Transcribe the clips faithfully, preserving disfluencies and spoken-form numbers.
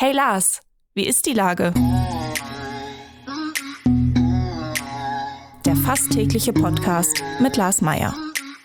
Hey Lars, wie ist die Lage? Der fast tägliche Podcast mit Lars Meyer.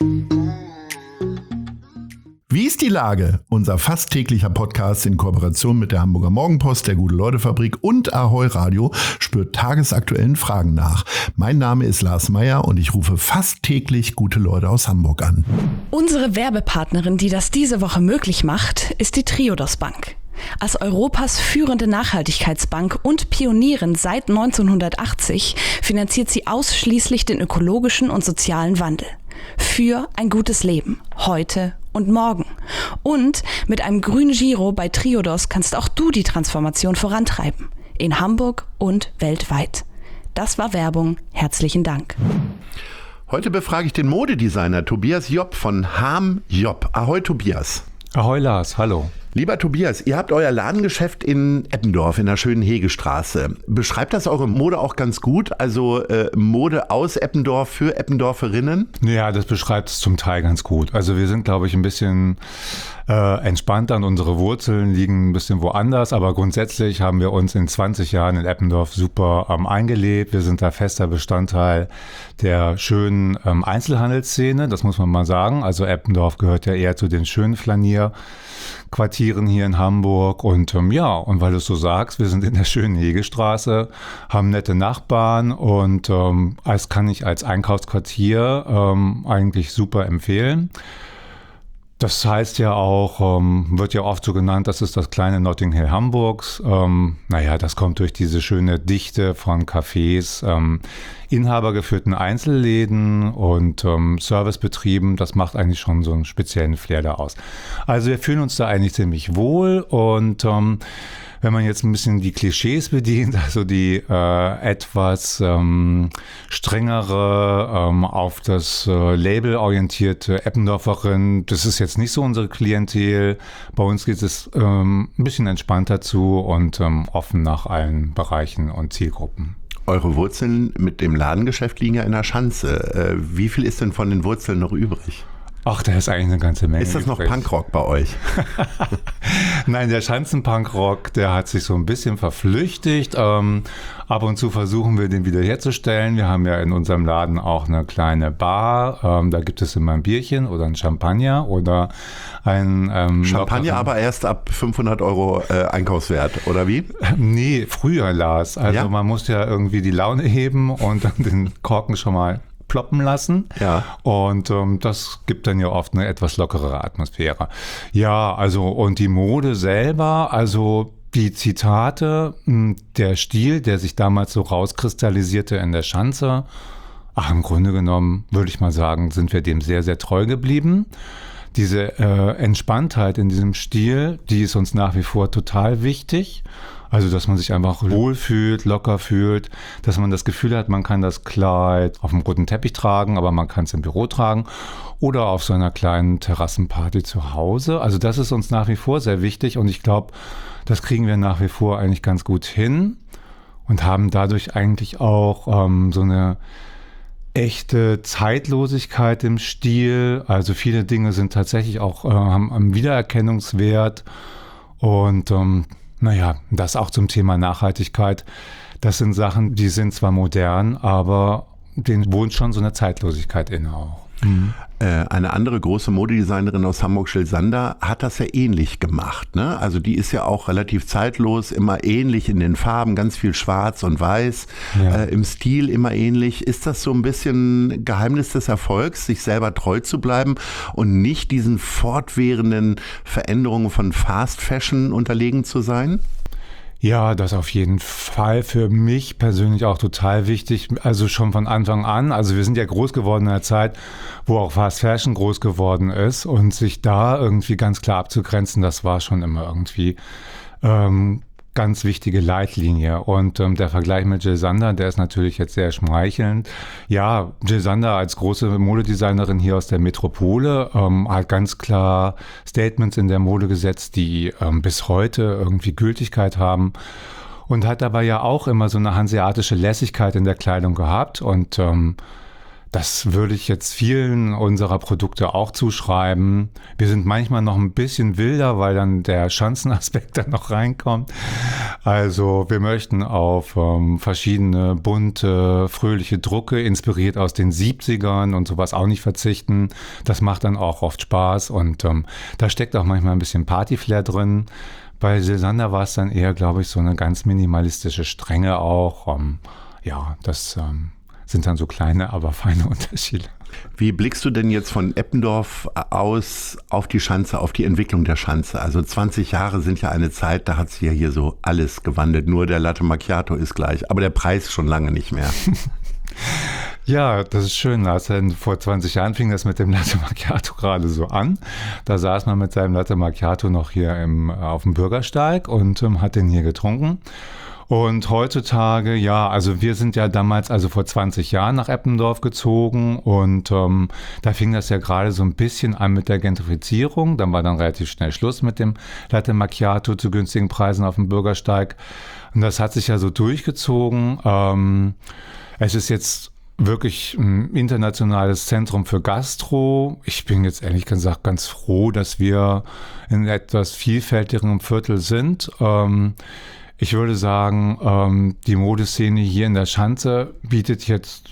Wie ist die Lage? Unser fast täglicher Podcast in Kooperation mit der Hamburger Morgenpost, der Gute-Leute-Fabrik und Ahoi Radio spürt tagesaktuellen Fragen nach. Mein Name ist Lars Meyer und ich rufe fast täglich gute Leute aus Hamburg an. Unsere Werbepartnerin, die das diese Woche möglich macht, ist die Triodos Bank. Als Europas führende Nachhaltigkeitsbank und Pionierin seit neunzehnhundertachtzig finanziert sie ausschließlich den ökologischen und sozialen Wandel. Für ein gutes Leben, heute und morgen. Und mit einem grünen Giro bei Triodos kannst auch du die Transformation vorantreiben. In Hamburg und weltweit. Das war Werbung. Herzlichen Dank. Heute befrage ich den Modedesigner Tobias Jopp von Harm Jopp. Ahoi Tobias. Ahoi Lars, hallo. Lieber Tobias, ihr habt euer Ladengeschäft in Eppendorf in der schönen Hegestraße. Beschreibt das eure Mode auch ganz gut? Also äh, Mode aus Eppendorf für Eppendorferinnen? Ja, das beschreibt es zum Teil ganz gut. Also wir sind, glaube ich, ein bisschen äh, entspannter und unsere Wurzeln liegen ein bisschen woanders. Aber grundsätzlich haben wir uns in zwanzig Jahren in Eppendorf super ähm, eingelebt. Wir sind da fester Bestandteil der schönen ähm, Einzelhandelsszene, das muss man mal sagen. Also Eppendorf gehört ja eher zu den schönen Flanierquartieren hier in Hamburg und ähm, ja, und weil du es so sagst, wir sind in der schönen Hegestraße, haben nette Nachbarn und ähm, das kann ich als Einkaufsquartier ähm, eigentlich super empfehlen. Das heißt ja auch, ähm, wird ja oft so genannt, das ist das kleine Notting Hill Hamburgs. Ähm, naja, das kommt durch diese schöne Dichte von Cafés, ähm, inhabergeführten Einzelläden und ähm, Servicebetrieben. Das macht eigentlich schon so einen speziellen Flair da aus. Also wir fühlen uns da eigentlich ziemlich wohl und ähm, wenn man jetzt ein bisschen die Klischees bedient, also die äh, etwas ähm, strengere, ähm, auf das äh, Label orientierte Eppendorferin, das ist jetzt nicht so unsere Klientel. Bei uns geht es ähm, ein bisschen entspannter zu und ähm, offen nach allen Bereichen und Zielgruppen. Eure Wurzeln mit dem Ladengeschäft liegen ja in der Schanze. Äh, wie viel ist denn von den Wurzeln noch übrig? Ach, da ist eigentlich eine ganze Menge. Ist das noch übrig. Punkrock bei euch? Nein, der Schanzenpunkrock, der hat sich so ein bisschen verflüchtigt. Ähm, ab und zu versuchen wir den wieder herzustellen. Wir haben ja in unserem Laden auch eine kleine Bar. Ähm, da gibt es immer ein Bierchen oder ein Champagner oder ein... Ähm, Champagner lockeren, aber erst ab fünfhundert Euro äh, Einkaufswert, oder wie? Nee, früher, Lars. Also ja? Man muss ja irgendwie die Laune heben und dann den Korken schon mal ploppen lassen. Ja. Und ähm, das gibt dann ja oft eine etwas lockerere Atmosphäre. Ja, also und die Mode selber, also die Zitate, der Stil, der sich damals so rauskristallisierte in der Schanze, ach, im Grunde genommen, würde ich mal sagen, sind wir dem sehr, sehr treu geblieben. Diese äh, Entspanntheit in diesem Stil, die ist uns nach wie vor total wichtig. Also, dass man sich einfach wohlfühlt, locker fühlt, dass man das Gefühl hat, man kann das Kleid auf dem roten Teppich tragen, aber man kann es im Büro tragen oder auf so einer kleinen Terrassenparty zu Hause. Also, das ist uns nach wie vor sehr wichtig und ich glaube, das kriegen wir nach wie vor eigentlich ganz gut hin und haben dadurch eigentlich auch ähm, so eine echte Zeitlosigkeit im Stil. Also, viele Dinge sind tatsächlich auch, äh, haben einen Wiedererkennungswert und ähm, naja, das auch zum Thema Nachhaltigkeit. Das sind Sachen, die sind zwar modern, aber denen wohnt schon so eine Zeitlosigkeit inne auch. Mhm. Äh, eine andere große Modedesignerin aus Hamburg, Jill Sander, hat das ja ähnlich gemacht. Ne? Also die ist ja auch relativ zeitlos, immer ähnlich in den Farben, ganz viel schwarz und weiß, ja. äh, im Stil immer ähnlich. Ist das so ein bisschen Geheimnis des Erfolgs, sich selber treu zu bleiben und nicht diesen fortwährenden Veränderungen von Fast Fashion unterlegen zu sein? Ja, das auf jeden Fall für mich persönlich auch total wichtig. Also schon von Anfang an. Also wir sind ja groß geworden in einer Zeit, wo auch Fast Fashion groß geworden ist und sich da irgendwie ganz klar abzugrenzen, das war schon immer irgendwie ähm, ganz wichtige Leitlinie. Und ähm, der Vergleich mit Jill Sander, der ist natürlich jetzt sehr schmeichelnd. Ja, Jill Sander als große Modedesignerin hier aus der Metropole ähm, hat ganz klar Statements in der Mode gesetzt, die ähm, bis heute irgendwie Gültigkeit haben. Und hat dabei ja auch immer so eine hanseatische Lässigkeit in der Kleidung gehabt. Und ähm, das würde ich jetzt vielen unserer Produkte auch zuschreiben. Wir sind manchmal noch ein bisschen wilder, weil dann der Schanzenaspekt dann noch reinkommt. Also wir möchten auf ähm, verschiedene bunte, fröhliche Drucke, inspiriert aus den siebzigern und sowas auch nicht verzichten. Das macht dann auch oft Spaß und ähm, da steckt auch manchmal ein bisschen Partyflair drin. Bei Silsander war es dann eher, glaube ich, so eine ganz minimalistische Strenge auch. Ähm, ja, das ähm, sind dann so kleine, aber feine Unterschiede. Wie blickst du denn jetzt von Eppendorf aus auf die Schanze, auf die Entwicklung der Schanze? Also zwanzig Jahre sind ja eine Zeit, da hat sich ja hier so alles gewandelt. Nur der Latte Macchiato ist gleich, aber der Preis schon lange nicht mehr. Ja, das ist schön, Lars. Vor zwanzig Jahren fing das mit dem Latte Macchiato gerade so an. Da saß man mit seinem Latte Macchiato noch hier im, auf dem Bürgersteig und ähm, hat den hier getrunken. Und heutzutage, ja, also wir sind ja damals, also vor zwanzig Jahren nach Eppendorf gezogen und ähm, da fing das ja gerade so ein bisschen an mit der Gentrifizierung. Dann war dann relativ schnell Schluss mit dem Latte Macchiato zu günstigen Preisen auf dem Bürgersteig. Und das hat sich ja so durchgezogen. Ähm, es ist jetzt wirklich ein internationales Zentrum für Gastro. Ich bin jetzt ehrlich gesagt ganz froh, dass wir in etwas vielfältigeren Viertel sind. Ähm, Ich würde sagen, ähm, die Modeszene hier in der Schanze bietet jetzt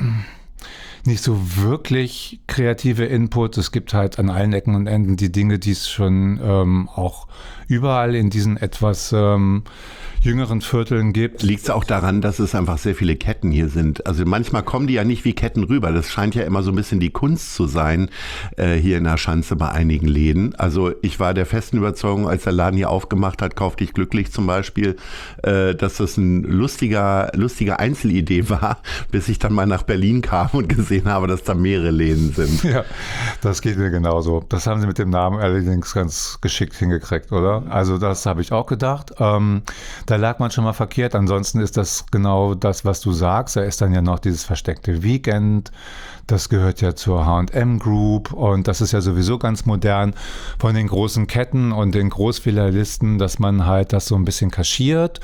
nicht so wirklich kreative Input. Es gibt halt an allen Ecken und Enden die Dinge, die es schon ähm, auch überall in diesen etwas ähm, jüngeren Vierteln gibt. Liegt es auch daran, dass es einfach sehr viele Ketten hier sind? Also manchmal kommen die ja nicht wie Ketten rüber. Das scheint ja immer so ein bisschen die Kunst zu sein, äh, hier in der Schanze bei einigen Läden. Also ich war der festen Überzeugung, als der Laden hier aufgemacht hat, Kauf dich glücklich zum Beispiel, äh, dass das ein lustiger, lustiger Einzelidee war, bis ich dann mal nach Berlin kam und gesehen habe, dass da mehrere Läden sind. Ja, das geht mir genauso. Das haben sie mit dem Namen allerdings ganz geschickt hingekriegt, oder? Also das habe ich auch gedacht. Ähm, Da lag man schon mal verkehrt. Ansonsten ist das genau das, was du sagst. Da ist dann ja noch dieses versteckte Weekend. Das gehört ja zur H und M Group. Und das ist ja sowieso ganz modern von den großen Ketten und den Großfilialisten, dass man halt das so ein bisschen kaschiert.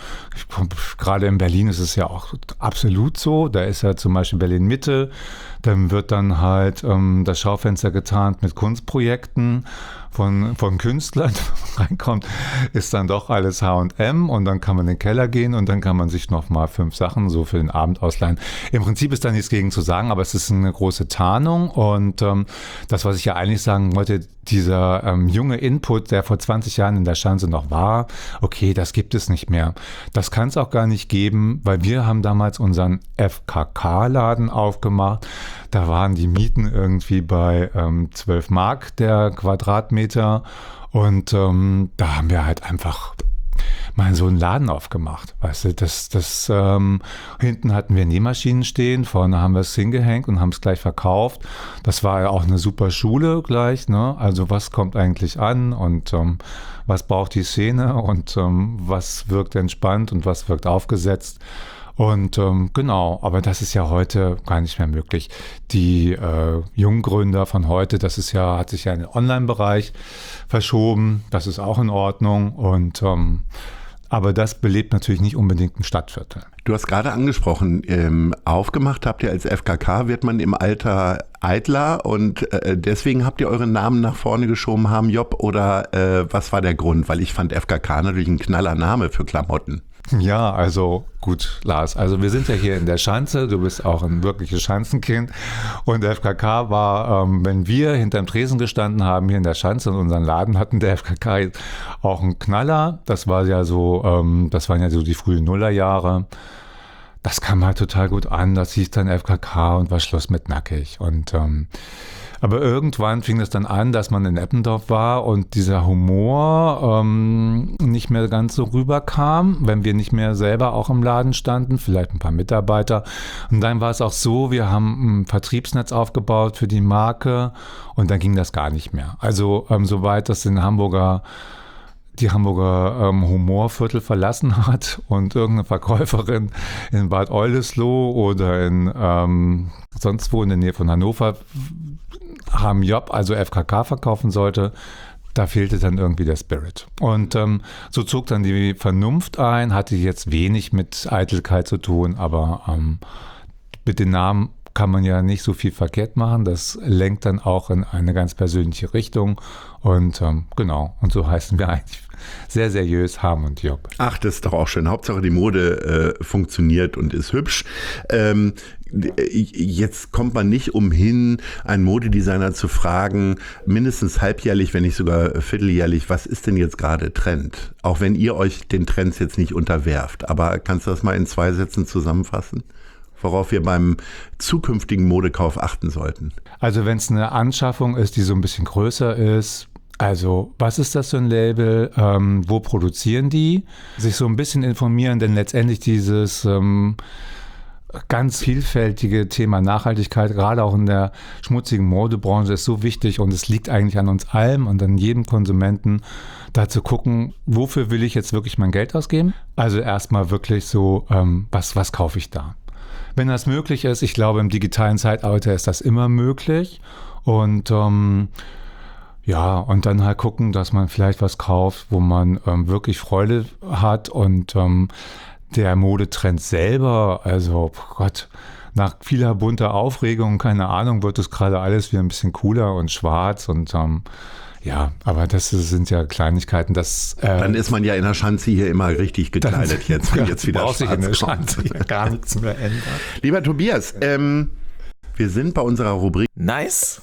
Gerade in Berlin ist es ja auch absolut so. Da ist ja zum Beispiel Berlin Mitte. Dann wird dann halt ähm, das Schaufenster getarnt mit Kunstprojekten von, von Künstlern. Reinkommt, ist dann doch alles H und M und dann kann man in den Keller gehen und dann kann man sich noch mal fünf Sachen so für den Abend ausleihen. Im Prinzip ist da nichts gegen zu sagen, aber es ist eine große Tarnung und ähm, das, was ich ja eigentlich sagen wollte, dieser ähm, junge Input, der vor zwanzig Jahren in der Schanze noch war, okay, das gibt es nicht mehr. Das kann es auch gar nicht geben, weil wir haben damals unseren F K K-Laden aufgemacht. Da waren die Mieten irgendwie bei ähm, zwölf Mark der Quadratmeter und ähm, da haben wir halt einfach mal so einen Laden aufgemacht. Weißt du, das, das, ähm, hinten hatten wir Nähmaschinen stehen, vorne haben wir es hingehängt und haben es gleich verkauft. Das war ja auch eine super Schule gleich, ne? Also was kommt eigentlich an und ähm, was braucht die Szene und ähm, was wirkt entspannt und was wirkt aufgesetzt. Und ähm, genau, aber das ist ja heute gar nicht mehr möglich. Die äh, Junggründer von heute, das ist ja, hat sich ja in den Online-Bereich verschoben, das ist auch in Ordnung. Und ähm, aber das belebt natürlich nicht unbedingt ein Stadtviertel. Du hast gerade angesprochen, ähm, aufgemacht habt ihr als F K K, wird man im Alter eitler und äh, deswegen habt ihr euren Namen nach vorne geschoben, Harm Job, oder äh, was war der Grund? Weil ich fand F K K natürlich ein knaller Name für Klamotten. Ja, also gut, Lars, also wir sind ja hier in der Schanze, du bist auch ein wirkliches Schanzenkind und der F K K war, ähm, wenn wir hinterm Tresen gestanden haben hier in der Schanze und unseren Laden, hatten der F K K auch einen Knaller, das war ja so, ähm, das waren ja so die frühen Nullerjahre. Das kam halt total gut an, das hieß dann F K K und war Schluss mit nackig und ähm, aber irgendwann fing es dann an, dass man in Eppendorf war und dieser Humor ähm, nicht mehr ganz so rüberkam, wenn wir nicht mehr selber auch im Laden standen, vielleicht ein paar Mitarbeiter. Und dann war es auch so, wir haben ein Vertriebsnetz aufgebaut für die Marke und dann ging das gar nicht mehr. Also ähm, soweit das in Hamburger die Hamburger ähm, Humorviertel verlassen hat und irgendeine Verkäuferin in Bad Oldesloe oder in ähm, sonst wo in der Nähe von Hannover Harm Job, also F K K, verkaufen sollte, da fehlte dann irgendwie der Spirit. Und ähm, so zog dann die Vernunft ein, hatte jetzt wenig mit Eitelkeit zu tun, aber ähm, mit den Namen kann man ja nicht so viel verkehrt machen. Das lenkt dann auch in eine ganz persönliche Richtung. Und ähm, genau, und so heißen wir eigentlich sehr seriös Harm und Job. Ach, das ist doch auch schön. Hauptsache die Mode äh, funktioniert und ist hübsch. Ähm, jetzt kommt man nicht umhin, einen Modedesigner zu fragen, mindestens halbjährlich, wenn nicht sogar vierteljährlich, was ist denn jetzt gerade Trend? Auch wenn ihr euch den Trends jetzt nicht unterwerft. Aber kannst du das mal in zwei Sätzen zusammenfassen? Worauf wir beim zukünftigen Modekauf achten sollten? Also wenn es eine Anschaffung ist, die so ein bisschen größer ist, also was ist das für ein Label, ähm, wo produzieren die? Sich so ein bisschen informieren, denn letztendlich dieses ähm, ganz vielfältige Thema Nachhaltigkeit, gerade auch in der schmutzigen Modebranche, ist so wichtig und es liegt eigentlich an uns allen und an jedem Konsumenten, da zu gucken, wofür will ich jetzt wirklich mein Geld ausgeben? Also erstmal wirklich so, ähm, was, was kaufe ich da? Wenn das möglich ist, ich glaube, im digitalen Zeitalter ist das immer möglich und ähm, ja, und dann halt gucken, dass man vielleicht was kauft, wo man ähm, wirklich Freude hat und ähm, der Modetrend selber, also Gott, nach vieler bunter Aufregung, keine Ahnung, wird das gerade alles wieder ein bisschen cooler und schwarz und ähm, ja, aber das sind ja Kleinigkeiten. Das, äh, dann ist man ja in der Schanze hier immer richtig gekleidet dann, jetzt, wenn jetzt wieder schwarz in der kommt. Schanze gar nichts mehr ändert. Lieber Tobias, ähm, wir sind bei unserer Rubrik Nice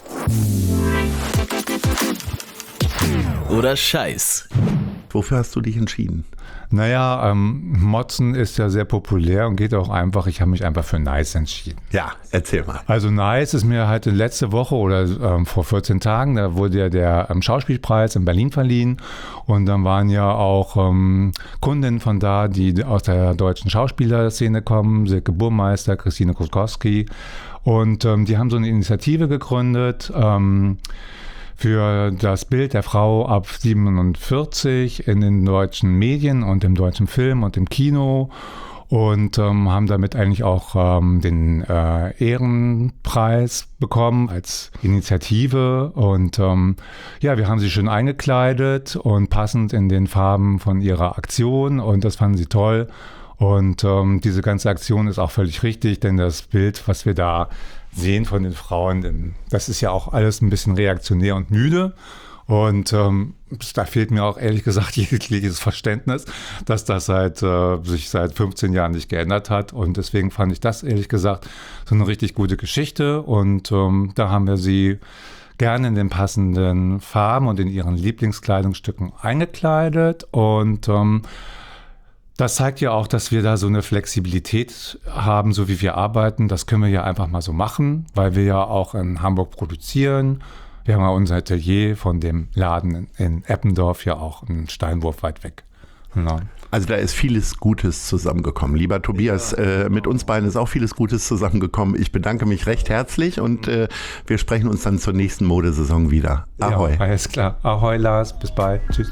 oder Scheiß. Wofür hast du dich entschieden? Naja, ähm, Motzen ist ja sehr populär und geht auch einfach, ich habe mich einfach für Nice entschieden. Ja, erzähl mal. Also Nice ist mir halt letzte Woche oder ähm, vor vierzehn Tagen, da wurde ja der ähm, Schauspielpreis in Berlin verliehen und dann waren ja auch ähm, Kundinnen von da, die aus der deutschen Schauspielerszene kommen, Silke Burmeister, Christine Kruskowski und ähm, die haben so eine Initiative gegründet, ähm, für das Bild der Frau ab siebenundvierzig in den deutschen Medien und im deutschen Film und im Kino und ähm, haben damit eigentlich auch ähm, den äh, Ehrenpreis bekommen als Initiative und ähm, ja, wir haben sie schön eingekleidet und passend in den Farben von ihrer Aktion und das fanden sie toll und ähm, diese ganze Aktion ist auch völlig richtig, denn das Bild, was wir da sehen von den Frauen, denn das ist ja auch alles ein bisschen reaktionär und müde und ähm, da fehlt mir auch ehrlich gesagt jegliches Verständnis, dass das seit, äh, sich seit fünfzehn Jahren nicht geändert hat und deswegen fand ich das ehrlich gesagt so eine richtig gute Geschichte und ähm, da haben wir sie gerne in den passenden Farben und in ihren Lieblingskleidungsstücken eingekleidet und ähm, das zeigt ja auch, dass wir da so eine Flexibilität haben, so wie wir arbeiten. Das können wir ja einfach mal so machen, weil wir ja auch in Hamburg produzieren. Wir haben ja unser Atelier von dem Laden in Eppendorf ja auch einen Steinwurf weit weg. Ja. Also da ist vieles Gutes zusammengekommen. Lieber Tobias, äh, mit uns beiden ist auch vieles Gutes zusammengekommen. Ich bedanke mich recht herzlich und äh, wir sprechen uns dann zur nächsten Modesaison wieder. Ahoi. Ja, alles klar. Ahoi Lars, bis bald. Tschüss.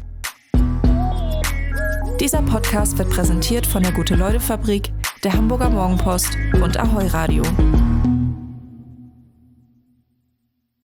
Dieser Podcast wird präsentiert von der Gute-Leute-Fabrik, der Hamburger Morgenpost und Ahoi Radio.